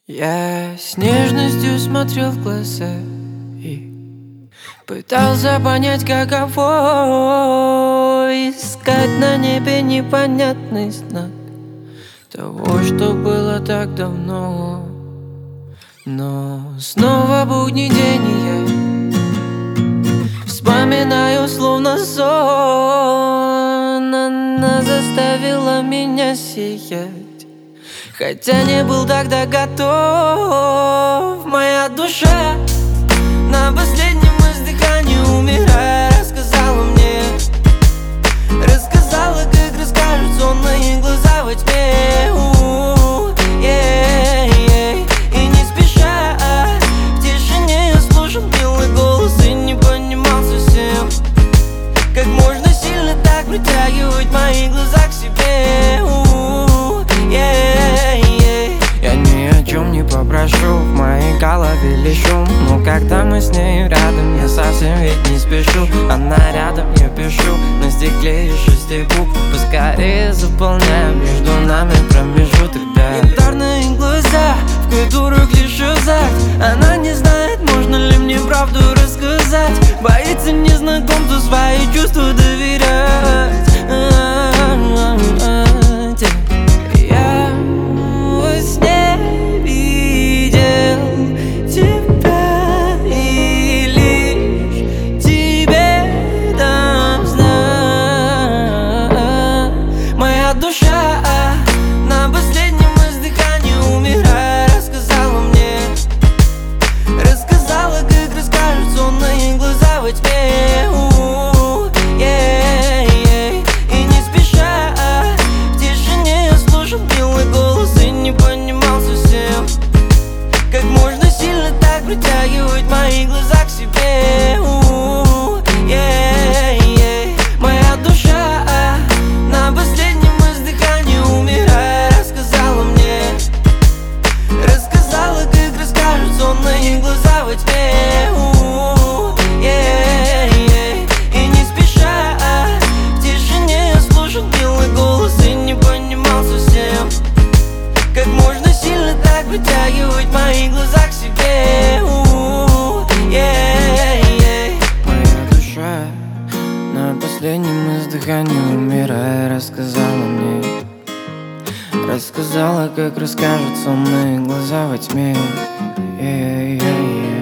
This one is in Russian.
Я с нежностью смотрел в глаза и пытался понять, каково искать на небе непонятный знак того, что было так давно. Но снова будний день, и я вспоминаю, словно сон. Она заставила меня сиять, хотя не был тогда готов. Моя душа на последнем издыхании, умирая, рассказала мне, рассказала, как расскажут сонные глаза во тьме. И не спеша, в тишине я слушал милый голос и не понимал совсем, как можно сильно так притягивать мои глаза к себе. Я ни о чем не попрошу, в моей голове лишь шум. Но когда мы с ней рядом, я совсем ведь не спешу. Она рядом, я пишу на стекле из 6 букв. Поскорее заполняем между нами промежуток, да. Янтарные глаза, в которых лишь азарт. Она не знает, можно ли мне правду рассказать. Боится незнакомцу свои чувства доверять. Душа на последнем издыхании, умирая, рассказала мне, рассказала, как расскажут сонные глаза во тьме. И не спеша, в тишине я слушал милый голос и не понимал совсем, как можно сильно так притягивать мои глаза к себе. Моя душа на последнем издыхании, умирая, рассказала мне, рассказала, как расскажут сонные глаза во тьме. И не спеша, в тишине я слушал милый голос и не понимал совсем, как можно сильно так притягивать мои глаза к себе. Моя душа на последнем издыхании, умирая, рассказала мне, рассказала, как расскажут сонные глаза во тьме.